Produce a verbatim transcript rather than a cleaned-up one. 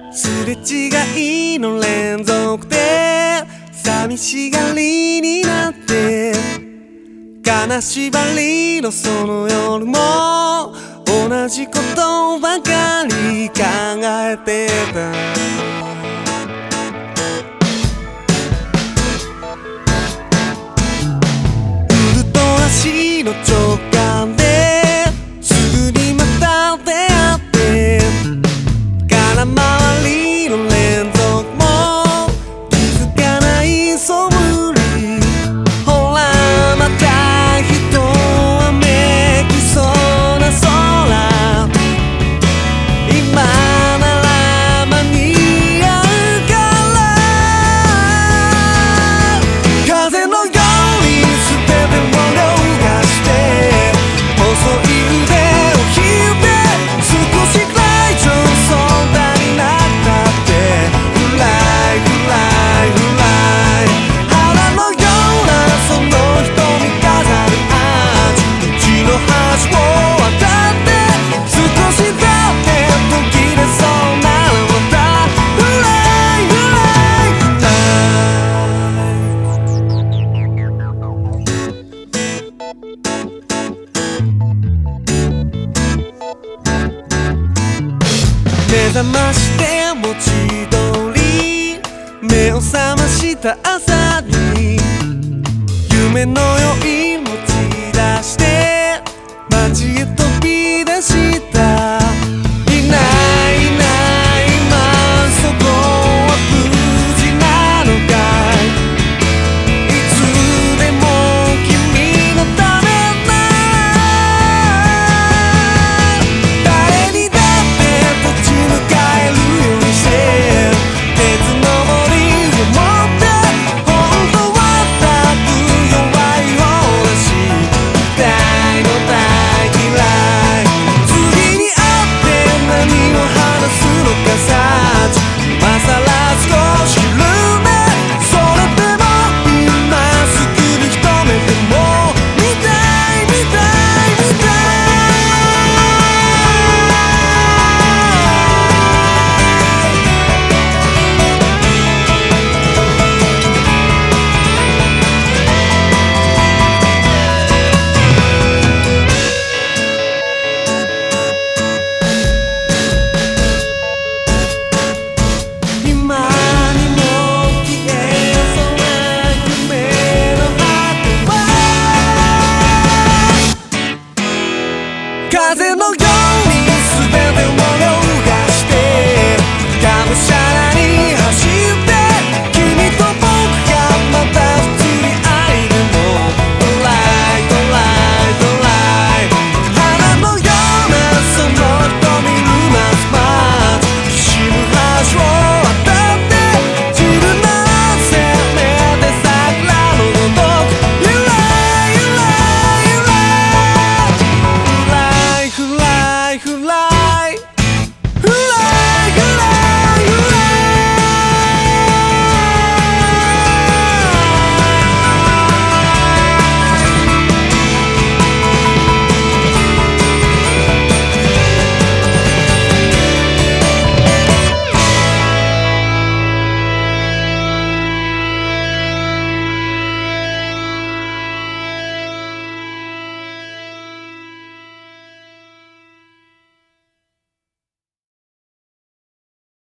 すれ違いの連続で寂しがりになって金縛りのその夜も同じことばかり考えてた。ウルトラシの直感ですぐにまた出会って空回りの連続も気づかないそぶり。ほらまた人はめきそうな空、今なら間に合うから風のように全てを凌駕して細い腕を引いて少しくらい上層だになったってフライフライフライ花のようなその瞳飾るアーチ道の端を渡って少しだって途切れそうならまたフライフライフライ目覚まして文字通り目を覚ました朝に夢の酔い持ち出して街へと